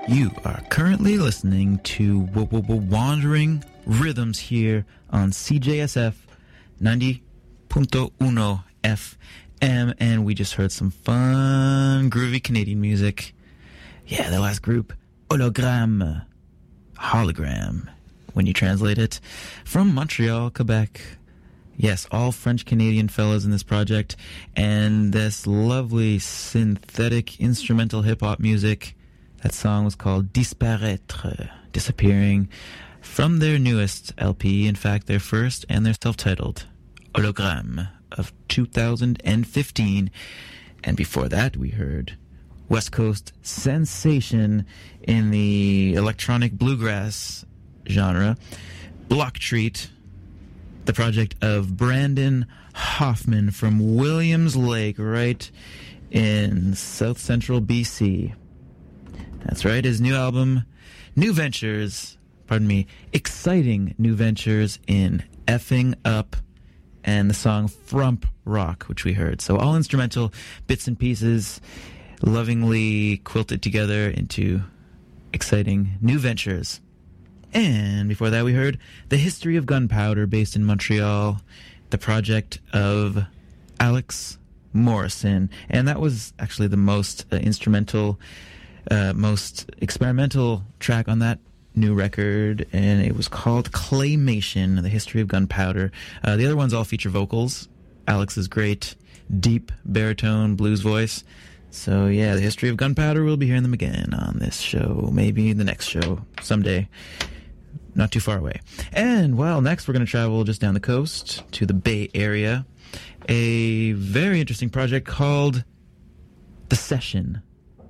You are currently listening to Wandering Rhythms here on CJSF 90.1 FM, and we just heard some fun, groovy Canadian music. Yeah, the last group, Hologram, when you translate it, from Montreal, Quebec. Yes, all French-Canadian fellas in this project, and this lovely synthetic instrumental hip-hop music. That song was called Disparaître, Disappearing, from their newest LP, in fact, their first and their self-titled, Hologram, of 2015. And before that, we heard West Coast sensation in the electronic bluegrass genre, Block Treat, the project of Brandon Hoffman from Williams Lake, right in South Central BC. That's right, his new album, exciting new ventures in effing up, and the song Frump Rock, which we heard. So all instrumental bits and pieces, lovingly quilted together into exciting new ventures. And before that, we heard The History of Gunpowder, based in Montreal, the project of Alex Morrison. And that was actually the most most experimental track on that new record, and it was called Claymation, The History of Gunpowder. The other ones all feature vocals. Alex's great, deep baritone blues voice. So yeah, The History of Gunpowder, we'll be hearing them again on this show, maybe the next show, someday. Not too far away. And, well, next we're going to travel just down the coast to the Bay Area. A very interesting project called The Session.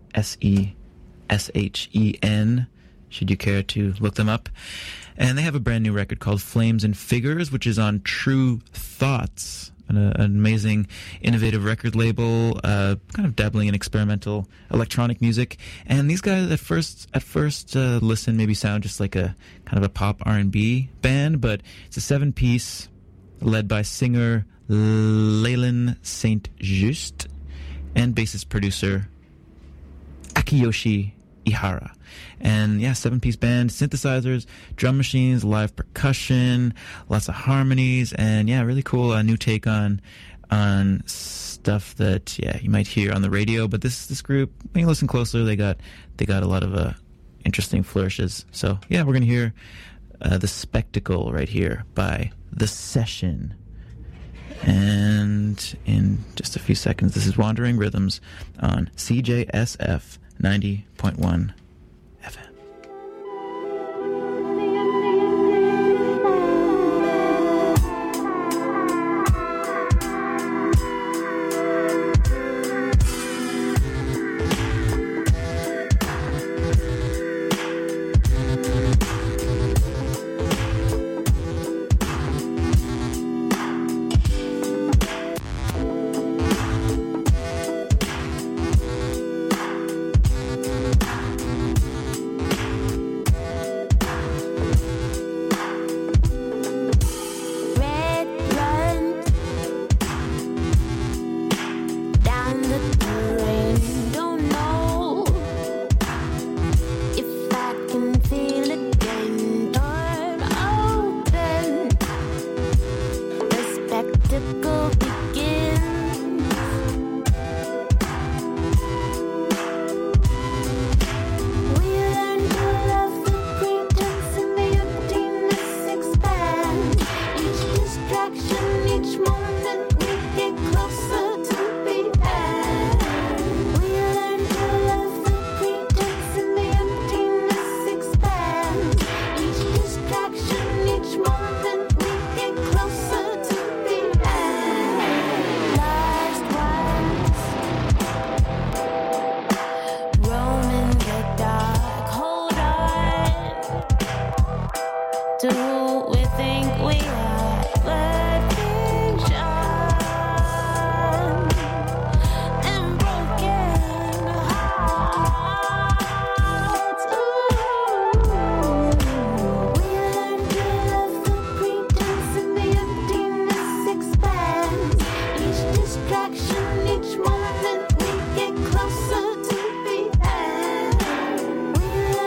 SESHEN, should you care to look them up. And they have a brand new record called Flames and Figures, which is on True Thoughts, an amazing, innovative record label, kind of dabbling in experimental electronic music. And these guys at first listen maybe sound just like a kind of a pop R&B band, but it's a 7-piece led by singer Leylin Saint Just and bassist producer Akiyoshi Ihara. And yeah, 7-piece band, synthesizers, drum machines, live percussion, lots of harmonies, and yeah, really cool new take on stuff that you might hear on the radio. But this group, when you listen closer, they got a lot of interesting flourishes. So yeah, we're gonna hear The Spectacle right here by The Session. And in just a few seconds, this is Wandering Rhythms on CJSF 90.1 FM. Each moment we get closer to the end. We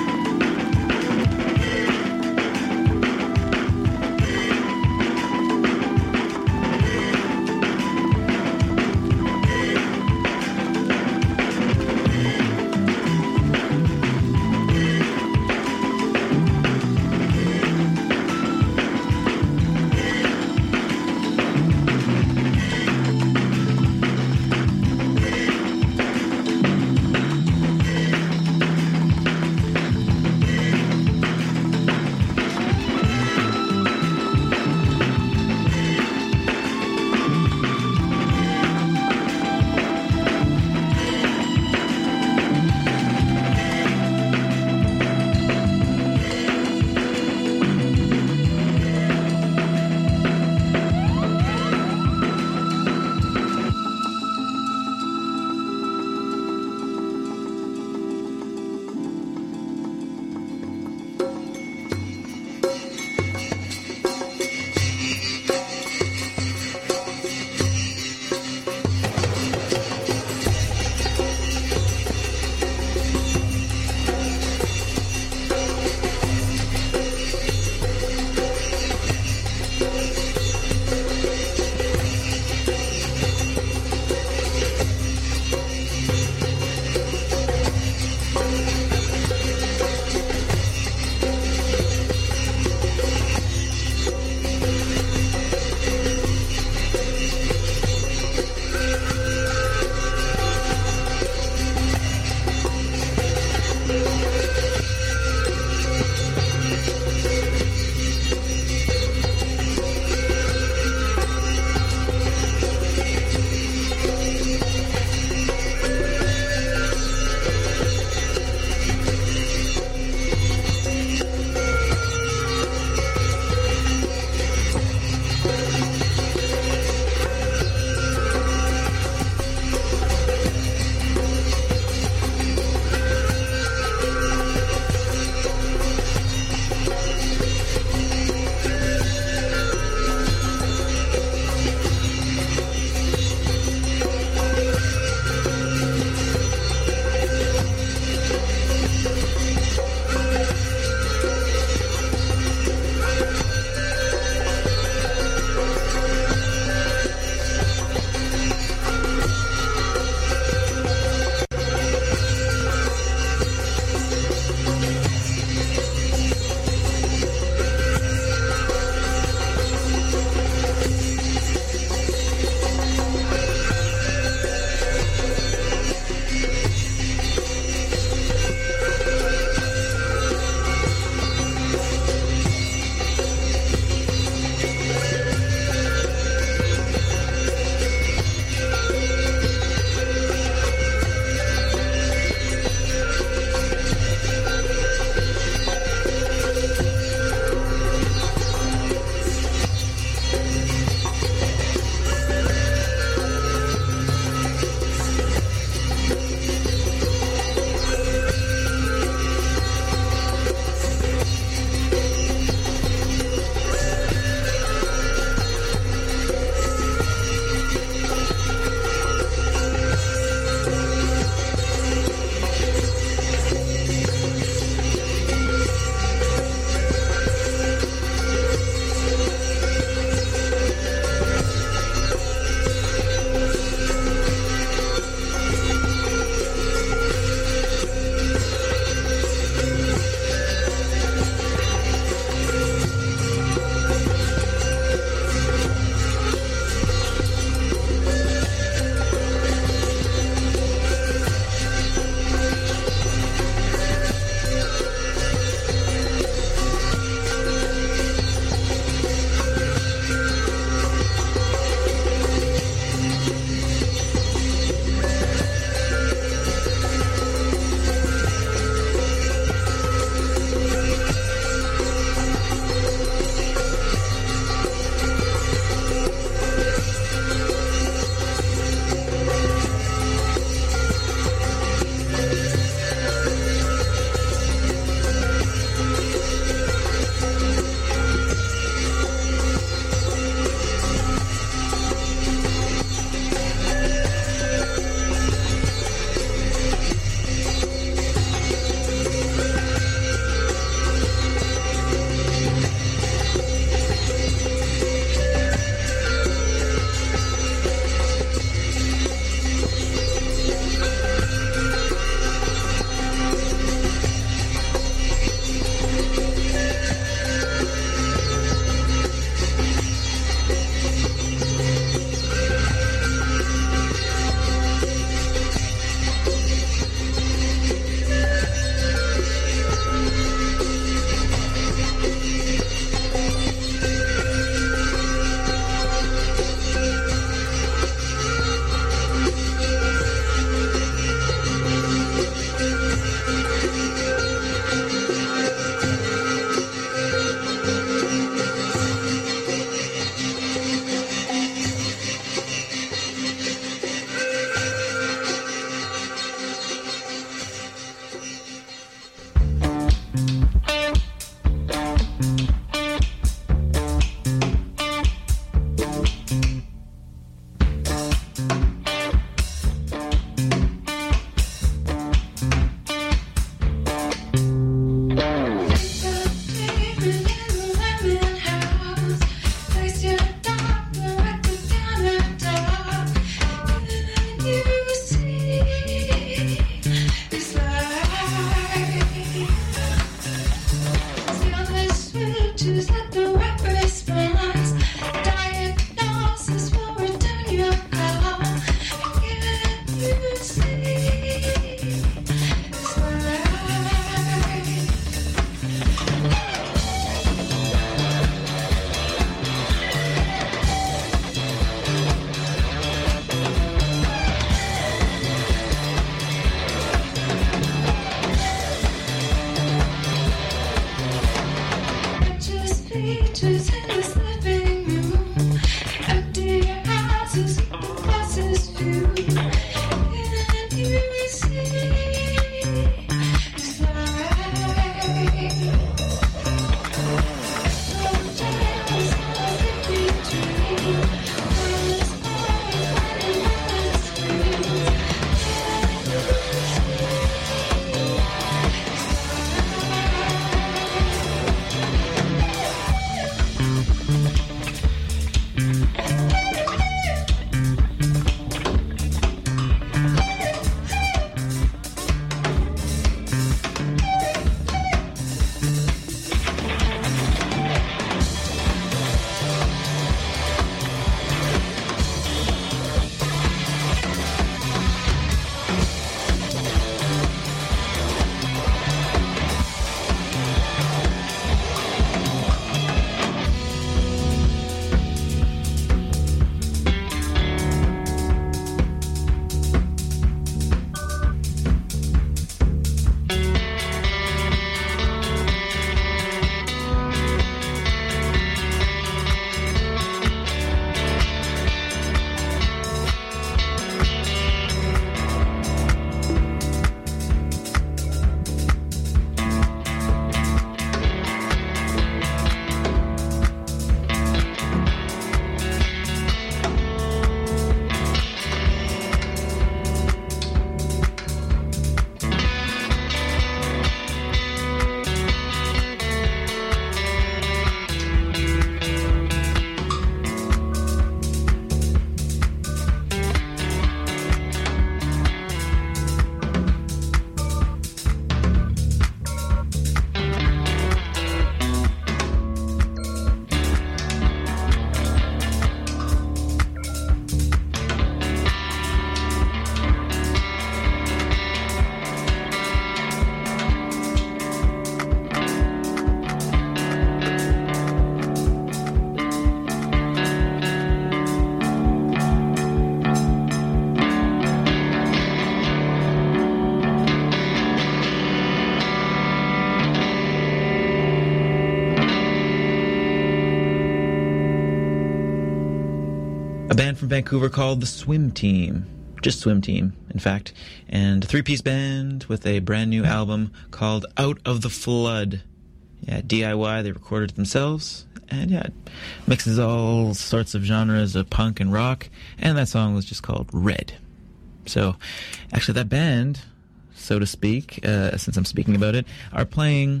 band from Vancouver called the Swim Team. Just Swim Team, in fact. And a three-piece band with a brand new album called Out of the Flood. Yeah, DIY, they recorded it themselves. And yeah, it mixes all sorts of genres of punk and rock. And that song was just called Red. So, actually that band, so to speak, since I'm speaking about it, are playing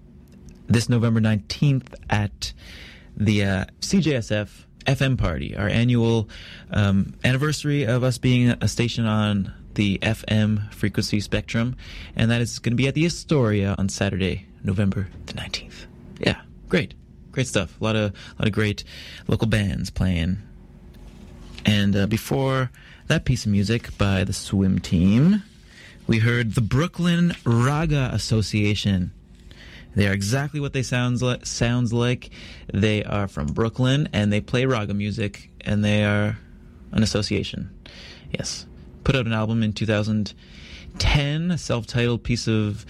this November 19th at the CJSF FM Party, our annual anniversary of us being a station on the FM frequency spectrum. And that is going to be at the Astoria on Saturday, November the 19th. Yeah, great. Great stuff. A lot of great local bands playing. And before that piece of music by the Swim Team, we heard the Brooklyn Raga Association. They are exactly what they sounds like. They are from Brooklyn, and they play raga music, and they are an association. Yes. Put out an album in 2010, a self-titled piece of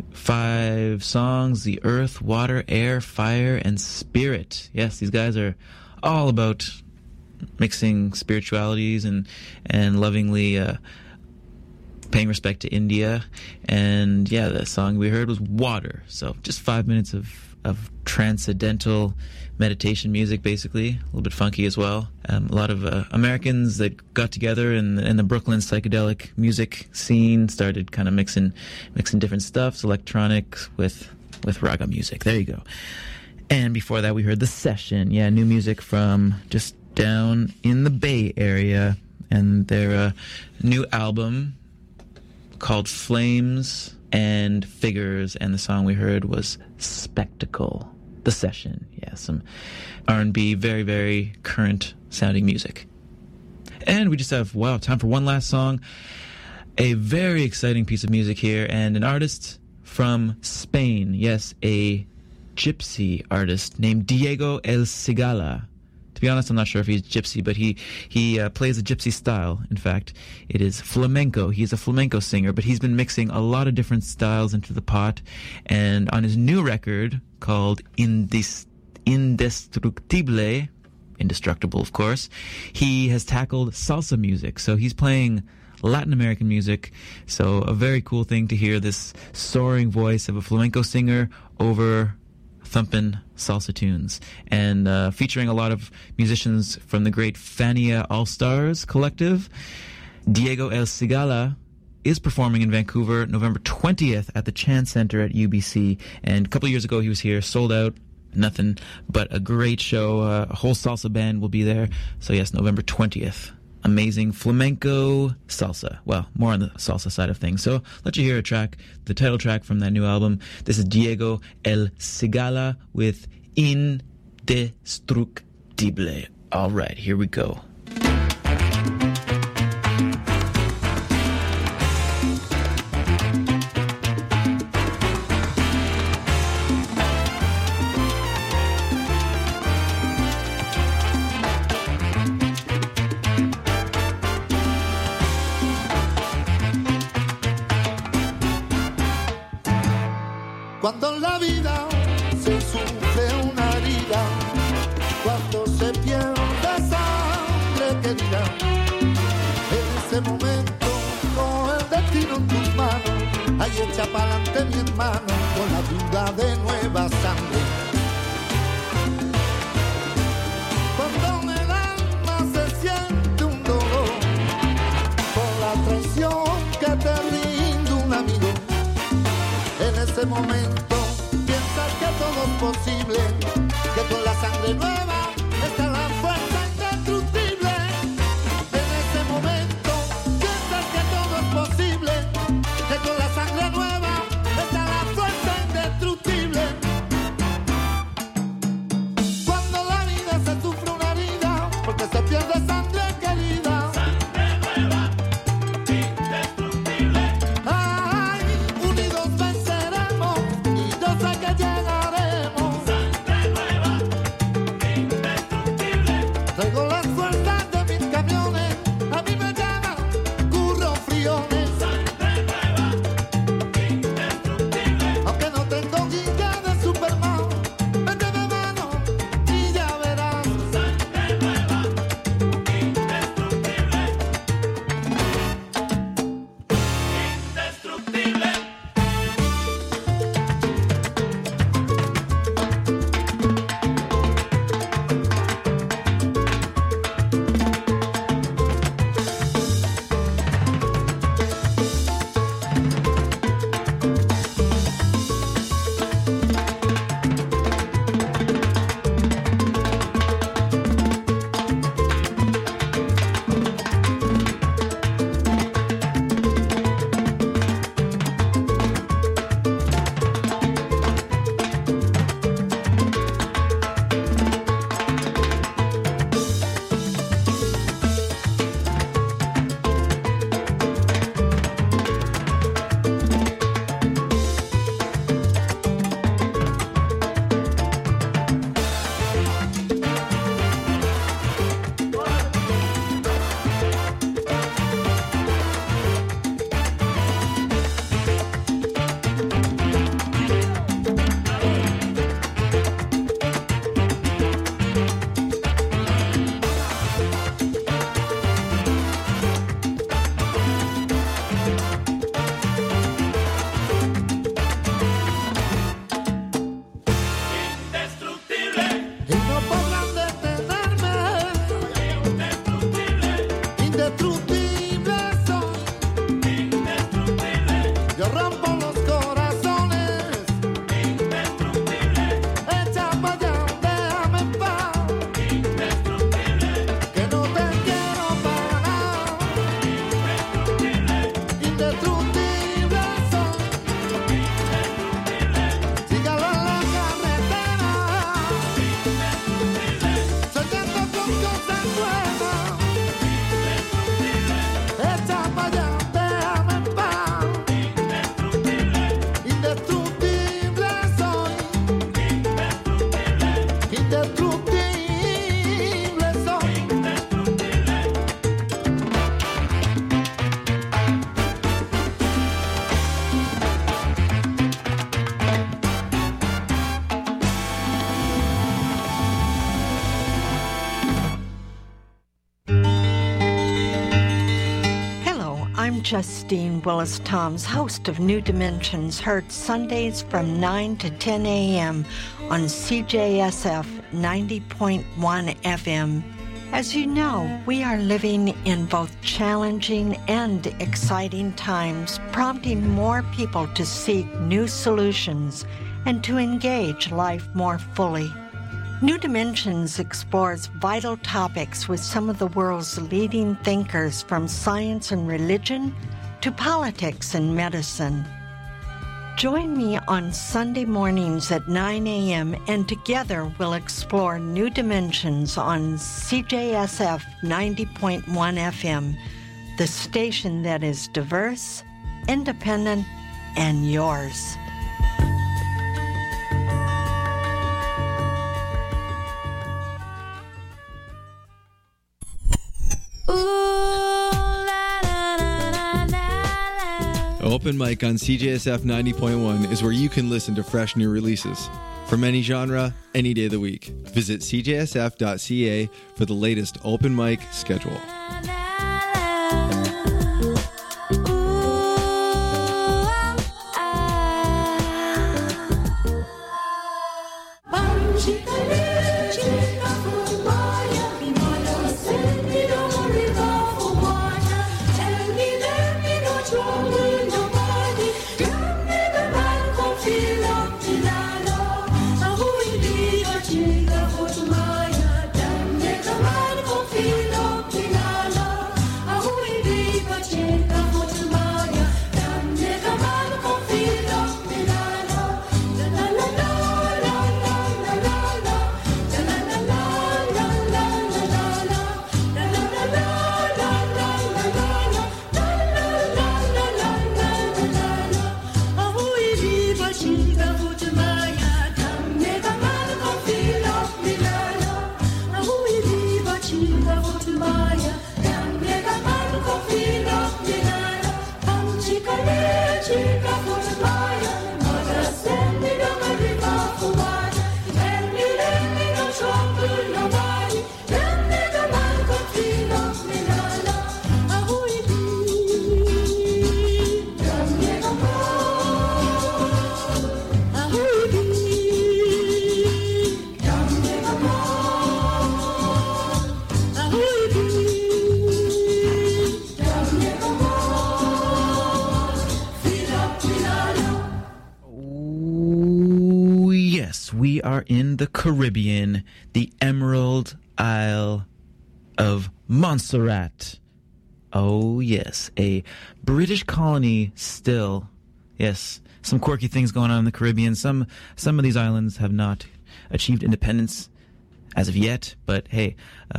5 songs, The Earth, Water, Air, Fire, and Spirit. Yes, these guys are all about mixing spiritualities and lovingly paying respect to India. And yeah, the song we heard was Water. So just 5 minutes of transcendental meditation music, basically. A little bit funky as well. A lot of Americans that got together in the Brooklyn psychedelic music scene started kind of mixing different stuff, electronic with raga music. There you go. And before that, we heard The Session. Yeah, new music from just down in the Bay Area, and their new album called Flames and Figures, and the song we heard was Spectacle. The Session. Yeah, some R&B, very, very current sounding music. And we just have, time for one last song. A very exciting piece of music here, and an artist from Spain. Yes, a gypsy artist named Diego El Cigala. To be honest, I'm not sure if he's gypsy, but he plays a gypsy style. In fact, it is flamenco. He's a flamenco singer, but he's been mixing a lot of different styles into the pot. And on his new record called Indestructible, indestructible, of course, he has tackled salsa music. So he's playing Latin American music. So a very cool thing to hear this soaring voice of a flamenco singer over thumping salsa tunes, and featuring a lot of musicians from the great Fania All-Stars collective. Diego El Cigala is performing in Vancouver November 20th at the Chan Center at UBC, and a couple of years ago he was here, sold out, nothing but a great show. A whole salsa band will be there. So yes, November 20th. Amazing flamenco salsa. Well, more on the salsa side of things. So let you hear a track, the title track from that new album. This is Diego El Cigala with Indestructible. All right, here we go. Cuando en la vida se sufre una herida, cuando se pierde sangre querida, en ese momento con el destino en tus manos, ahí echa pa'lante mi hermano con la duda de nueva sangre. Cuando en el alma se siente un dolor por la traición que te rinde un amigo, en ese momento piensas que todo es posible, que con la sangre nueva está la fuerza indestructible. En ese momento piensas que todo es posible, que con la sangre nueva está la fuerza indestructible. Cuando la vida se sufre una herida, porque se pierde sangre querida. Justine Willis Toms, host of New Dimensions, heard Sundays from 9 to 10 a.m. on CJSF 90.1 FM. As you know, we are living in both challenging and exciting times, prompting more people to seek new solutions and to engage life more fully. New Dimensions explores vital topics with some of the world's leading thinkers, from science and religion to politics and medicine. Join me on Sunday mornings at 9 a.m. and together we'll explore New Dimensions on CJSF 90.1 FM, the station that is diverse, independent, and yours. Open Mic on CJSF 90.1 is where you can listen to fresh new releases. From any genre, any day of the week. Visit cjsf.ca for the latest Open Mic schedule. In the Caribbean, the Emerald Isle of Montserrat. Oh, yes, a British colony still. Yes, some quirky things going on in the Caribbean. Some of these islands have not achieved independence as of yet, but hey,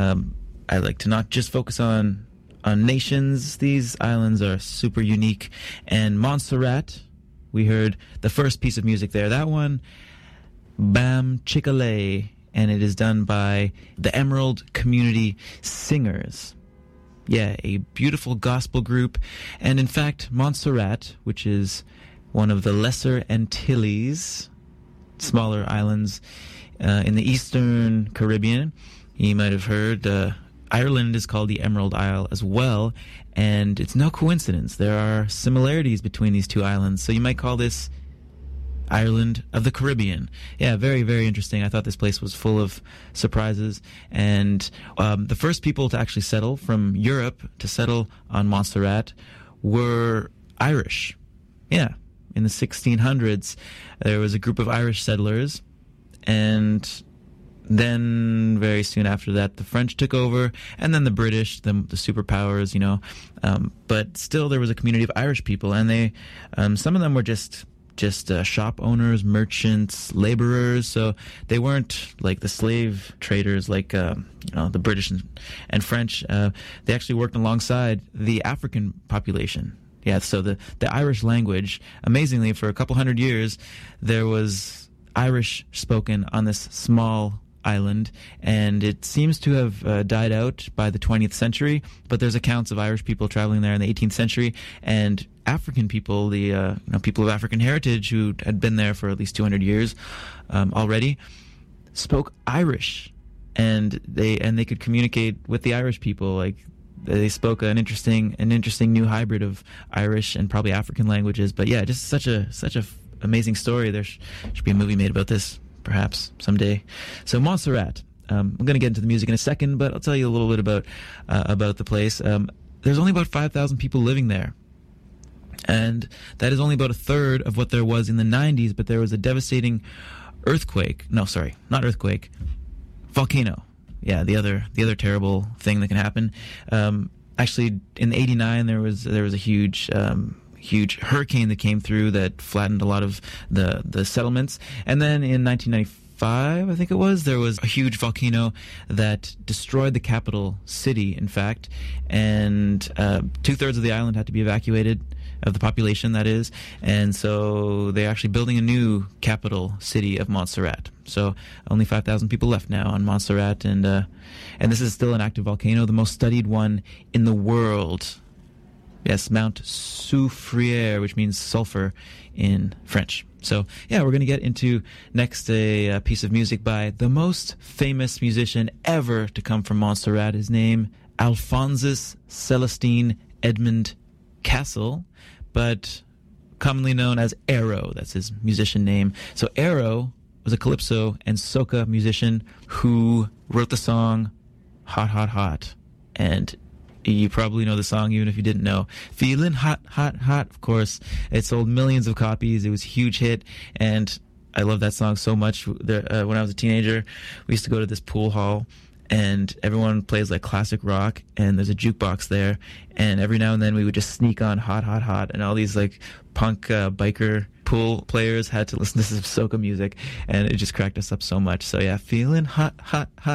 I like to not just focus on nations. These islands are super unique. And Montserrat, we heard the first piece of music there. That one, Bam Chicka-Lay, and it is done by the Emerald Community Singers. Yeah, a beautiful gospel group. And in fact, Montserrat, which is one of the Lesser Antilles, smaller islands in the Eastern Caribbean, you might have heard, Ireland is called the Emerald Isle as well, and it's no coincidence. There are similarities between these two islands, so you might call this Ireland of the Caribbean. Yeah, very, very interesting. I thought this place was full of surprises. And the first people to actually settle from Europe to settle on Montserrat were Irish. Yeah, in the 1600s, there was a group of Irish settlers, and then very soon after that, the French took over, and then the British, the superpowers, you know. But still, there was a community of Irish people, and they, some of them were just shop owners, merchants, laborers. So they weren't like the slave traders like the British and French. They actually worked alongside the African population. Yeah, so the Irish language, amazingly, for a couple hundred years, there was Irish spoken on this small island, and it seems to have died out by the 20th century, but there's accounts of Irish people traveling there in the 18th century, and African people, the people of African heritage who had been there for at least 200 years already, spoke Irish, and they could communicate with the Irish people. Like, They spoke an interesting new hybrid of Irish and probably African languages. But yeah, just such a amazing story. There should be a movie made about this, perhaps someday. So Montserrat. I'm going to get into the music in a second, but I'll tell you a little bit about the place. There's only about 5,000 people living there. And that is only about a third of what there was in the 90s, but there was a devastating volcano. Yeah, the other terrible thing that can happen. Actually, in '89 there was a huge hurricane that came through that flattened a lot of the settlements, and then in 1995, I think it was, there was a huge volcano that destroyed the capital city, in fact, and 2/3 of the island had to be evacuated, of the population, that is, and so they're actually building a new capital city of Montserrat. So only 5,000 people left now on Montserrat, and this is still an active volcano, the most studied one in the world. Yes, Mount Soufriere, which means sulfur in French. So yeah, we're going to get into next a piece of music by the most famous musician ever to come from Montserrat. His name, Alphonsus Celestine Edmund Castle, but commonly known as Arrow. That's his musician name. So Arrow was a calypso and soca musician who wrote the song Hot, Hot, Hot. And you probably know the song even if you didn't know. Feeling hot, hot, hot. Of course, it sold millions of copies. It was a huge hit. And I love that song so much. When I was a teenager, we used to go to this pool hall, and everyone plays like classic rock, and there's a jukebox there, and every now and then we would just sneak on Hot, Hot, Hot, and all these like punk biker pool players had to listen to some soca music, and it just cracked us up so much. So yeah, feeling hot, hot, hot.